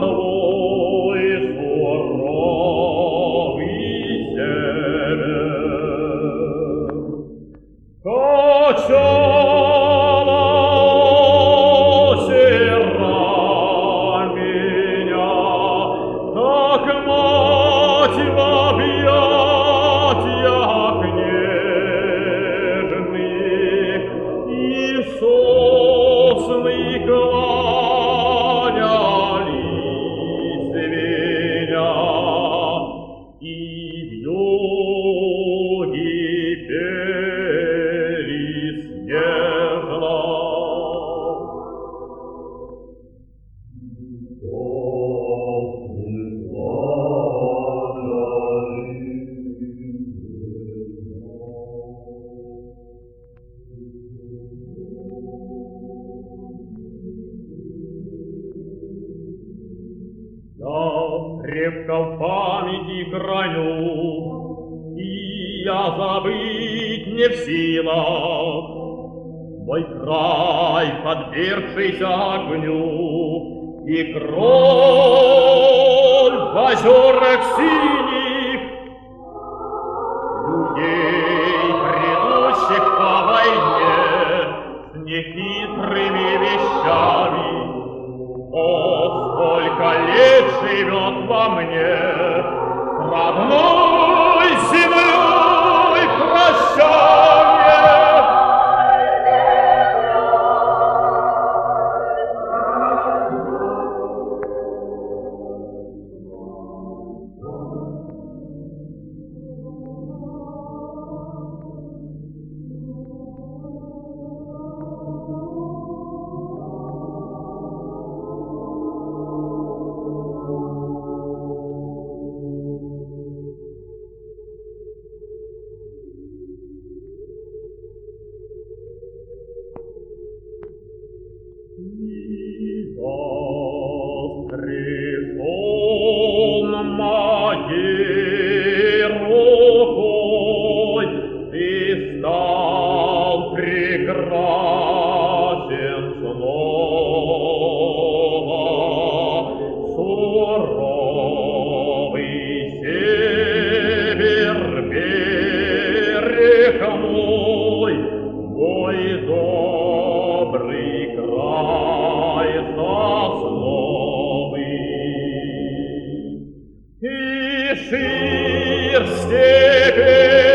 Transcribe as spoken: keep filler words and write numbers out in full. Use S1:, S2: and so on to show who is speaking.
S1: твой суровый север. Качала сера меня, как мать в объятиях нежных, и сосны кланялись звеня, и вьюги пели снежно. Я крепко в памяти храню, и я забыть не в силах мой край, подвергшийся огню, и кровь в озерах синих людей, грядущих по войне с нехитрыми вещами. О, сколько лет живет во мне с родной землей прощание. Воскрешен моей рукой, ты стал прекрасен снова. Суровый север, берег мой, мой добрый край сосновый. И ширь степи